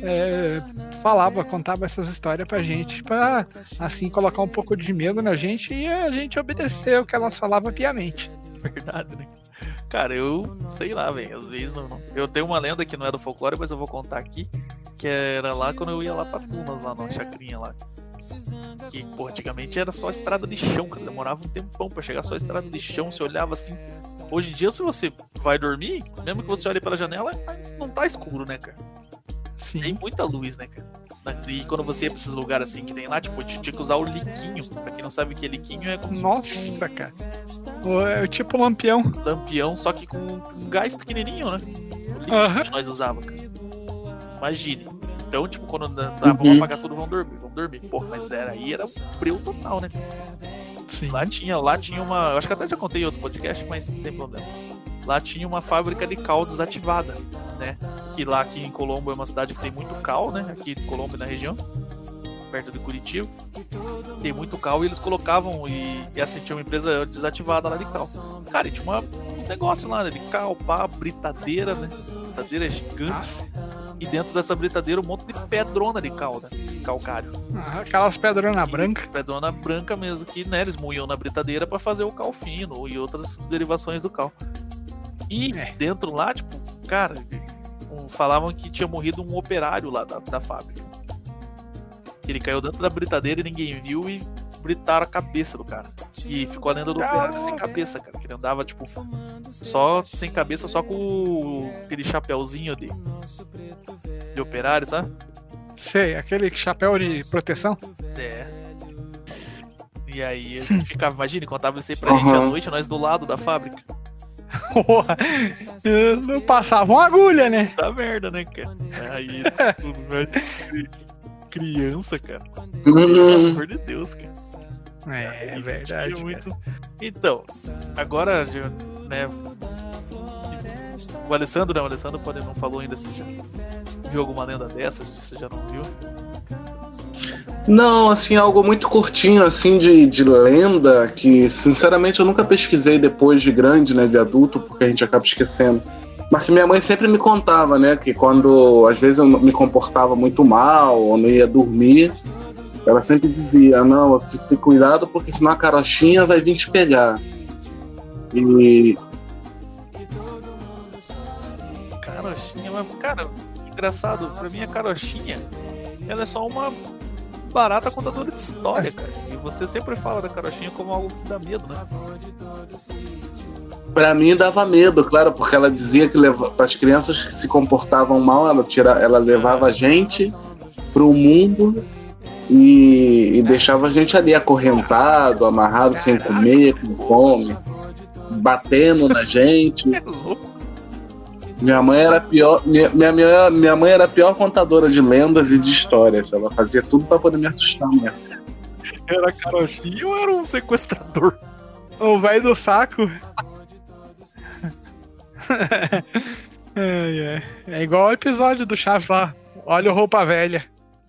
contava essas histórias pra gente, pra assim colocar um pouco de medo na gente e a gente obedecer o que elas falavam piamente. Verdade, né? Cara, eu sei lá, velho. Às vezes não. Eu tenho uma lenda que não é do folclore, mas eu vou contar aqui. Que era lá quando eu ia lá pra Tunas, lá na chacrinha lá. Que, pô, antigamente era só estrada de chão, cara. Demorava um tempão pra chegar só estrada de chão. Você olhava assim. Hoje em dia, se você vai dormir, mesmo que você olhe pela janela, não tá escuro, né, cara? Sim. Tem muita luz, né, cara? E quando você ia pra esses lugares assim que tem lá, tipo, tinha que usar o liquinho. Pra quem não sabe o que é liquinho, é como Nossa, cara. É tipo lampião. lampião, só que com um gás pequenininho, né? O liquinho Aham. que nós usava, cara. Imagine. Então, tipo, quando vamos apagar tudo, vamos dormir. Pô, mas aí era um breu total, né? Sim. Lá tinha uma... Eu acho que até já contei em outro podcast, mas não tem problema. Lá tinha uma fábrica de cal desativada, né? Que lá aqui em Colombo é uma cidade que tem muito cal, né? Aqui em Colombo e na região, perto de Curitiba. Tem muito cal e eles colocavam e assim, tinha uma empresa desativada lá de cal. Cara, e tinha uns negócios lá, né? De cal, pá, britadeira, né? Britadeira gigante. E dentro dessa britadeira um monte de pedrona de cal, né? Calcário. Aquelas pedronas brancas. Pedrona branca mesmo, que né, eles moíam na britadeira pra fazer o cal fino e outras derivações do cal. E dentro lá, tipo, cara, falavam que tinha morrido um operário lá da fábrica. Ele caiu dentro da britadeira e ninguém viu e britaram a cabeça do cara. E ficou a lenda do operário sem cabeça, cara. Que ele andava, tipo, só sem cabeça, só com aquele chapéuzinho de operário, sabe? Sei, aquele chapéu de proteção. E aí a gente ficava, imagina, contava isso aí pra gente à noite, nós do lado da fábrica. Porra, não passava uma agulha, né? Tá merda, né, cara? Aí, tudo, velho. Criança, cara. Pelo amor de Deus, cara. É verdade. Muito... Então, agora, né? O Alessandro pode não falou ainda se já viu alguma lenda dessas, se já não viu. Não, assim, algo muito curtinho, assim, de lenda, que, sinceramente, eu nunca pesquisei depois de grande, né, de adulto, porque a gente acaba esquecendo. Mas que minha mãe sempre me contava, né, que quando, às vezes, eu me comportava muito mal, ou não ia dormir, ela sempre dizia, não, você tem que ter cuidado, porque senão a carochinha vai vir te pegar. E Mas, cara, engraçado, pra mim a carochinha, ela é só uma barata contadora de história, cara. E você sempre fala da carochinha como algo que dá medo, né? Pra mim dava medo, claro, porque ela dizia que para as crianças que se comportavam mal, ela levava a gente pro mundo e deixava a gente ali acorrentado, amarrado, sem comer, com fome, batendo na gente. É louco. Minha mãe era pior, minha mãe era a pior contadora de lendas e de histórias. Ela fazia tudo pra poder me assustar mesmo. Era carochinha ou era um sequestrador? O velho do saco. É igual o episódio do Chaves lá. Olha o roupa velha.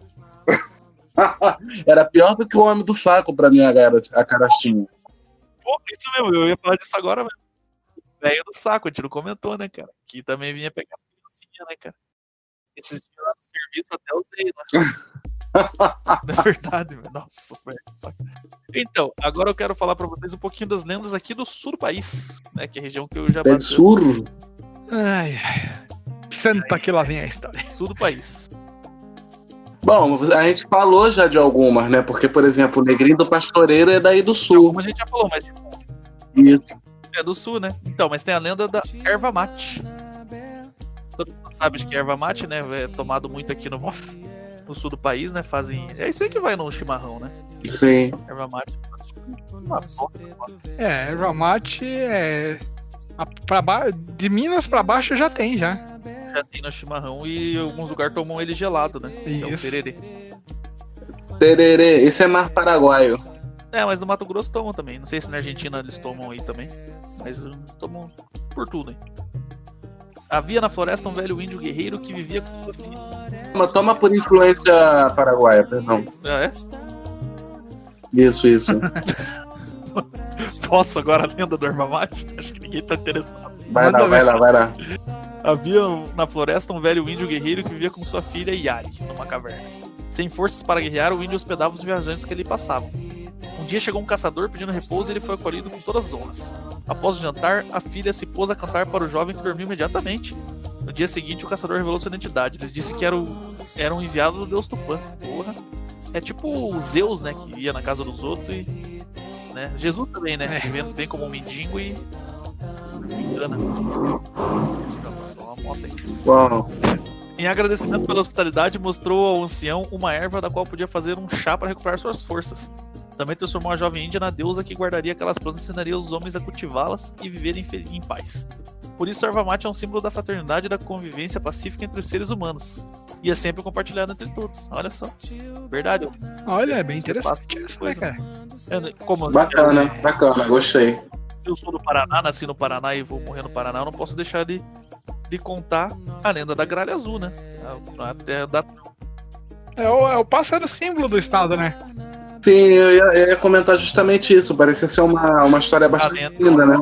Era pior do que o homem do saco pra mim, a carochinha. Pô, isso mesmo, eu ia falar disso agora mesmo. Velho do saco, a gente não comentou, né, cara? Que também vinha pegar as criancinhas, né, cara? Esses dias lá no serviço até usei, né? Não é verdade, velho. Nossa, velho. Então, agora eu quero falar pra vocês um pouquinho das lendas aqui do sul do país, né? Que é a região que eu já Pé de bati. surro. Ai. Senta que lá vem a história. Sul do país. Bom, a gente falou já de algumas, né? Porque, por exemplo, o Negrinho do Pastoreiro é daí do sul. Como a gente já falou, mas tipo, Isso. é do sul, né? Então, mas tem a lenda da erva mate. Todo mundo sabe de que erva mate, né? É tomado muito aqui no sul do país, né? Fazem. É isso aí que vai no chimarrão, né? Sim. Erva mate. Uma bosta. Erva mate é. De Minas pra baixo já tem, já. Já tem no chimarrão e alguns lugares tomam ele gelado, né? Que é o Isso. tererê. Tererê, esse é mar paraguaio. É, mas no Mato Grosso tomam também. Não sei se na Argentina eles tomam aí também. Mas tomam por tudo, hein? Havia na floresta um velho índio guerreiro que vivia com sua filha. Toma por influência paraguaia, perdão. Ah, é? Isso. Nossa, agora a lenda do erva mate? Acho que ninguém tá interessado. Vai lá. Havia na floresta um velho índio guerreiro que vivia com sua filha Yari, numa caverna. Sem forças para guerrear, o índio hospedava os viajantes que ali passavam. Um dia chegou um caçador pedindo repouso e ele foi acolhido com todas as honras. Após o jantar, a filha se pôs a cantar para o jovem que dormiu imediatamente. No dia seguinte, o caçador revelou sua identidade. Eles disse que era um enviado do deus Tupã. Porra. É tipo o Zeus, né, que ia na casa dos outros e... Né? Jesus também, né? Que vem como um mendigo e... engana. Já passou uma moto aí. Uau. Em agradecimento pela hospitalidade, mostrou ao ancião uma erva da qual podia fazer um chá para recuperar suas forças. Também transformou a jovem índia na deusa que guardaria aquelas plantas e ensinaria os homens a cultivá-las e viverem em paz. Por isso, a erva mate é um símbolo da fraternidade e da convivência pacífica entre os seres humanos. E é sempre compartilhado entre todos. Olha só. Verdade. Olha, é bem Você interessante passa isso, né, coisa. cara? Como Bacana, gostei. eu sou do Paraná, nasci no Paraná e vou morrer no Paraná, eu não posso deixar de contar a lenda da gralha azul, né? A terra da... É o pássaro símbolo do estado, né? Sim, eu ia comentar justamente isso. Parecia ser uma história bastante linda, né?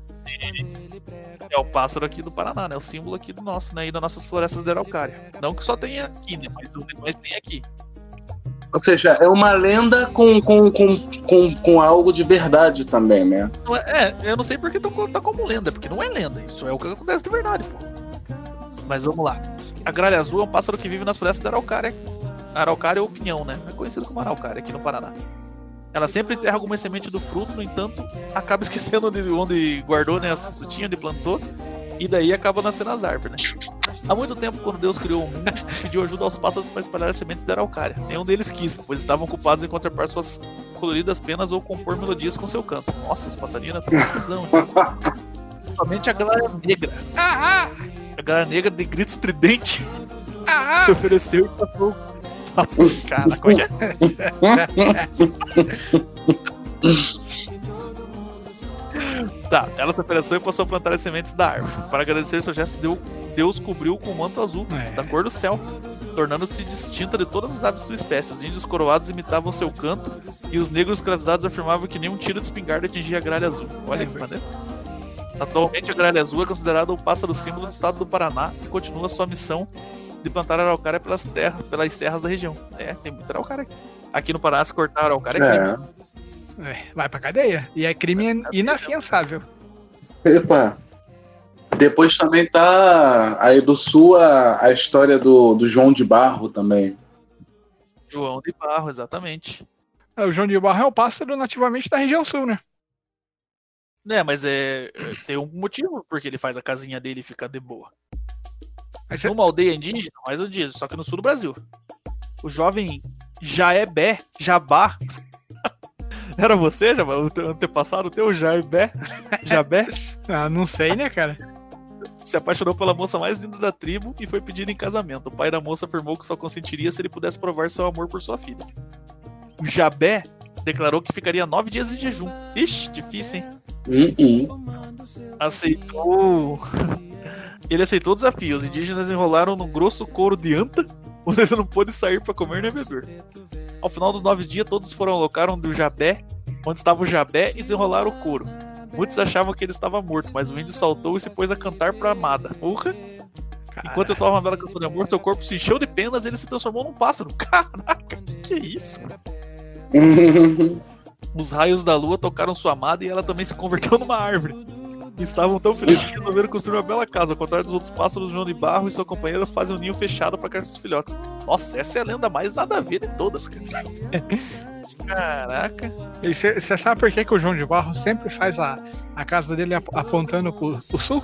É o pássaro aqui do Paraná, né? O símbolo aqui do nosso, né? E das nossas florestas de Araucária. Não que só tenha aqui, né? Mas tem aqui. Ou seja, é uma lenda com algo de verdade também, né? Não eu não sei porque tá como lenda, porque não é lenda. Isso é o que acontece de verdade, pô. Mas vamos lá. A gralha azul é um pássaro que vive nas florestas da Araucária. Araucária ou pinhão, né? É conhecido como araucária aqui no Paraná. Ela sempre enterra alguma semente do fruto, no entanto, acaba esquecendo onde guardou, né, as frutinhas, onde plantou, e daí acaba nascendo as árvores, né? Há muito tempo, quando Deus criou o mundo, pediu ajuda aos pássaros para espalhar as sementes da araucária. Nenhum deles quis, pois estavam ocupados em contrepar suas coloridas penas ou compor melodias com seu canto. Nossa, os passarinhos estão na confusão, né? Somente a galera negra. A galera negra de grito estridente se ofereceu e passou. Nossa, cara, olha. Tá, ela se ofereceu e passou a plantar as sementes da árvore. Para agradecer seu gesto, Deus cobriu com um manto azul, da cor do céu, tornando-se distinta de todas as aves de sua espécie. Os índios coroados imitavam seu canto e os negros escravizados afirmavam que nenhum tiro de espingarda atingia a gralha azul. Olha que maneiro. Atualmente, a gralha azul é considerada o pássaro símbolo do estado do Paraná e continua sua missão de plantar araucária pelas serras da região. Tem muita araucária aqui. Aqui no Paraná, se cortar araucária é crime. Vai pra cadeia. E é crime inafiançável. Epa. Depois também tá aí do sul a história do João de Barro também. João de Barro, exatamente. O João de Barro é o pássaro nativamente da região sul, né? Mas tem um motivo porque ele faz a casinha dele e fica de boa. Aí você- Numa aldeia indígena, mais um dia, só que no sul do Brasil. O jovem Jaebé, Jabá. Era você, Jabá? O teu antepassado, o teu Jaebé, Jabé, Ah, não sei, né, cara? se apaixonou pela moça mais linda da tribo e foi pedido em casamento. O pai da moça afirmou que só consentiria se ele pudesse provar seu amor por sua filha. O Jabé declarou que ficaria 9 dias em jejum. Ixi, difícil, hein? Aceitou. Ele aceitou o desafio. Os indígenas enrolaram num grosso couro de anta, onde ele não pôde sair para comer nem beber. Ao final dos 9 dias, todos foram ao local onde estava o Jabé, e desenrolaram o couro. Muitos achavam que ele estava morto, mas o índio saltou e se pôs a cantar pra amada. Urra! Enquanto eu tava uma bela canção de amor, seu corpo se encheu de penas e ele se transformou num pássaro. Caraca, que é isso? Os raios da lua tocaram sua amada e ela também se converteu numa árvore. Estavam tão felizes que resolveram construir uma bela casa. Ao contrário dos outros pássaros, João de Barro e sua companheira fazem um ninho fechado para criar seus filhotes. Nossa, essa é a lenda mais nada a ver de todas, cara. Caraca. E você sabe por que o João de Barro sempre faz a casa dele apontando pro sul?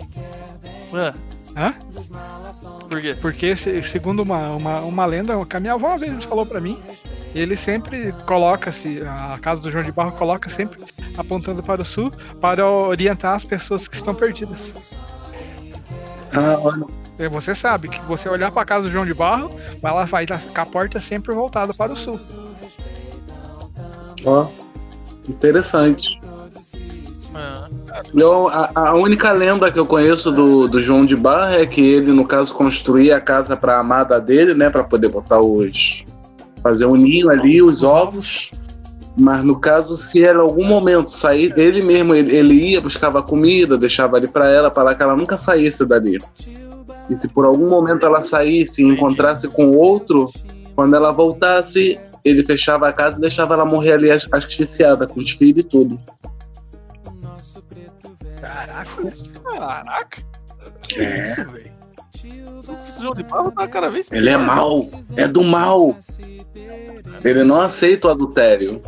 Hã? Por quê? Porque, segundo uma lenda que a minha avó uma vez falou pra mim, ele sempre coloca-se, a casa do João de Barro coloca sempre apontando para o sul para orientar as pessoas que estão perdidas. Olha. E você sabe que você olhar para a casa do João de Barro, ela vai estar com a porta sempre voltada para o sul. Ó, interessante. Ah, A única lenda que eu conheço do João de Barro é que ele, no caso, construía a casa para a amada dele, né, para poder botar fazer um ninho ali, os ovos. Mas no caso, se ela em algum momento sair, ele mesmo, ele ia, buscava comida, deixava ali para ela que ela nunca saísse dali. E se por algum momento ela saísse e encontrasse com outro, quando ela voltasse, ele fechava a casa e deixava ela morrer ali asfixiada, com os filhos e tudo. Caraca. Que isso, velho? O João de Barro tá cada vez pior. Ele é mau, é do mal. Ele não aceita o adultério.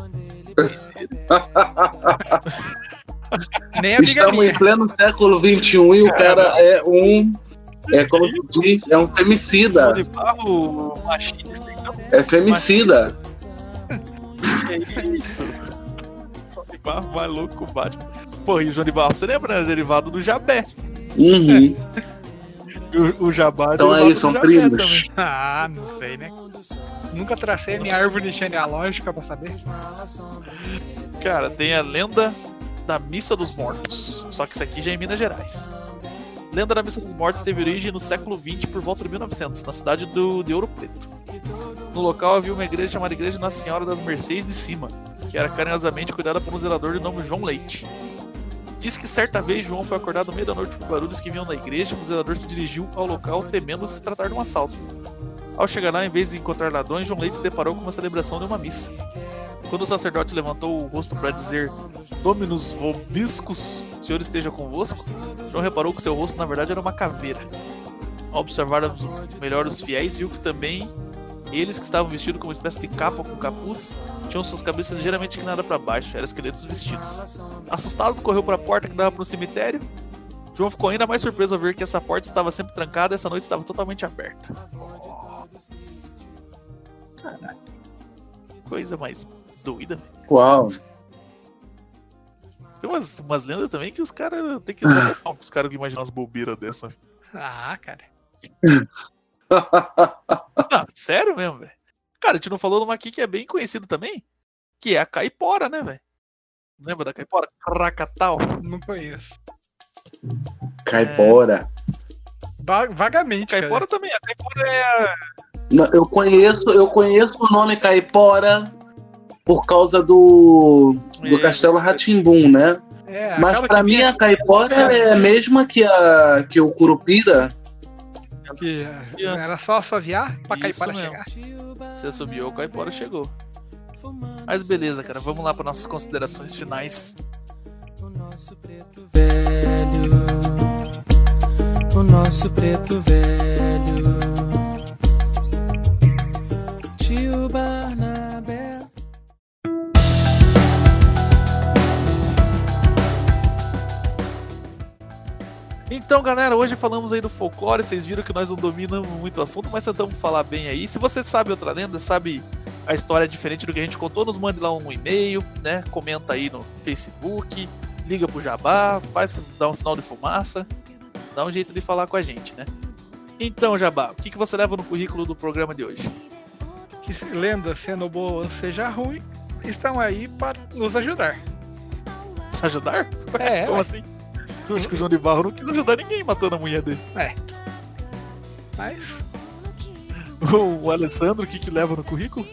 Nem a amiga Estamos minha. em pleno século XXI e o cara é como se diz, é um João femicida. de Barro machista, então. É femicida. Que isso? João de Barro mais louco que o Batman. Pô, e o João de Barro, você lembra, né? Derivado do Jabé. Uhum. O Jabá é Então derivado aí, do são Jabé primos. também. Ah, não sei, né? Nunca tracei minha árvore genealógica pra saber. Cara, tem a lenda da Missa dos Mortos. Só que isso aqui já é em Minas Gerais. Lenda da Missa dos Mortos teve origem no século XX, por volta de 1900, na cidade de Ouro Preto. No local havia uma igreja chamada Igreja Nossa Senhora das Mercês de Cima, que era carinhosamente cuidada por um zelador de nome João Leite. Diz que certa vez João foi acordado no meio da noite por barulhos que vinham da igreja e o zelador se dirigiu ao local temendo se tratar de um assalto. Ao chegar lá, em vez de encontrar ladrões, João Leite se deparou com uma celebração de uma missa. Quando o sacerdote levantou o rosto para dizer Dominus vobiscus, o Senhor esteja convosco, João reparou que seu rosto na verdade era uma caveira. Ao observar melhor os fiéis, viu que também eles, que estavam vestidos com uma espécie de capa com capuz, tinham suas cabeças ligeiramente inclinadas para baixo, eram esqueletos vestidos. Assustado, correu para a porta que dava para um cemitério. João ficou ainda mais surpreso ao ver que essa porta estava sempre trancada e essa noite estava totalmente aberta. Caraca. Coisa mais doida, velho. Uau. Tem umas lendas também que os caras tem que dar pau pros caras que imaginam umas bobeiras dessa. Ah, cara. Não, sério mesmo, velho. Cara, a gente não falou numa aqui que é bem conhecido também, que é a caipora, né, velho? Lembra da caipora? Krakatau. Não conheço. Caipora. Vagamente, Caipora também. A caipora é a... Não, eu conheço o nome Caipora por causa do Castelo Rá-Tim-Bum, né? cara. É, Mas aquela pra que mim vinha- a Caipora é a mesma que o Curupira. que era só assoviar pra Isso caipora mesmo. chegar. Você assobiou, o caipora chegou. Mas beleza, cara. Vamos lá para nossas considerações finais. velho. o nosso preto velho, tio Barnabé. Então, galera, hoje falamos aí do folclore. Vocês viram que nós não dominamos muito o assunto, mas tentamos falar bem aí. Se você sabe outra lenda, sabe a história diferente do que a gente contou, nos mande lá um e-mail, né? Comenta aí no Facebook, liga pro Jabá, dá um sinal de fumaça, dá um jeito de falar com a gente, né? Então, Jabá, o que você leva no currículo do programa de hoje? Que lenda, sendo boa ou seja ruim, estão aí para nos ajudar. Nos ajudar? É, Como ué. assim? Eu acho que o João de Barro não quis ajudar ninguém matando a mulher dele. Mas O Alessandro, o que leva no currículo?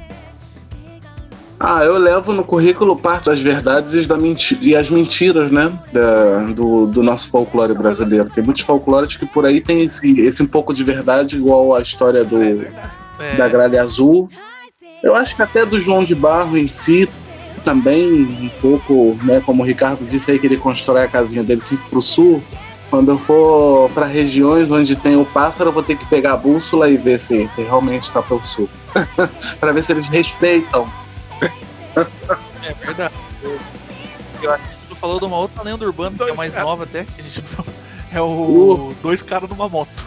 Eu levo no currículo parte das verdades e as mentiras, né? Do nosso folclore brasileiro. Tem muitos folclores que por aí tem esse um pouco de verdade, igual a história da Gralha Azul. Eu acho que até do João de Barro em si também, um pouco, né? Como o Ricardo disse aí, que ele constrói a casinha dele sempre pro sul. Quando eu for para regiões onde tem o pássaro, eu vou ter que pegar a bússola e ver se realmente está pro sul. Para ver se eles respeitam. É verdade. Eu acho que a gente não falou de uma outra lenda urbana que é mais nova até, que a gente não falou. É o Dois Caras numa Moto.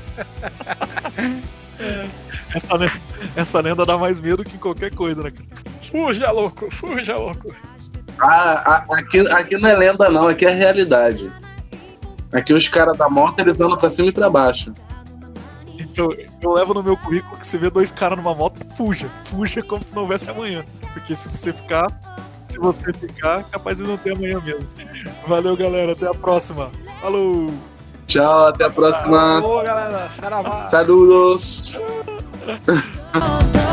Essa lenda dá mais medo que qualquer coisa, né? fuja, louco, fuja, louco. Aqui não é lenda não, aqui é realidade. Aqui os caras da moto, eles andam pra cima e pra baixo. Então, eu levo no meu currículo que você vê dois caras numa moto, fuja. Fuja como se não houvesse amanhã. Porque se você ficar, capaz de não ter amanhã mesmo. Valeu, galera. Até a próxima. Falou! Tchau, até a próxima. Alô, galera. Saravá. Saludos. All the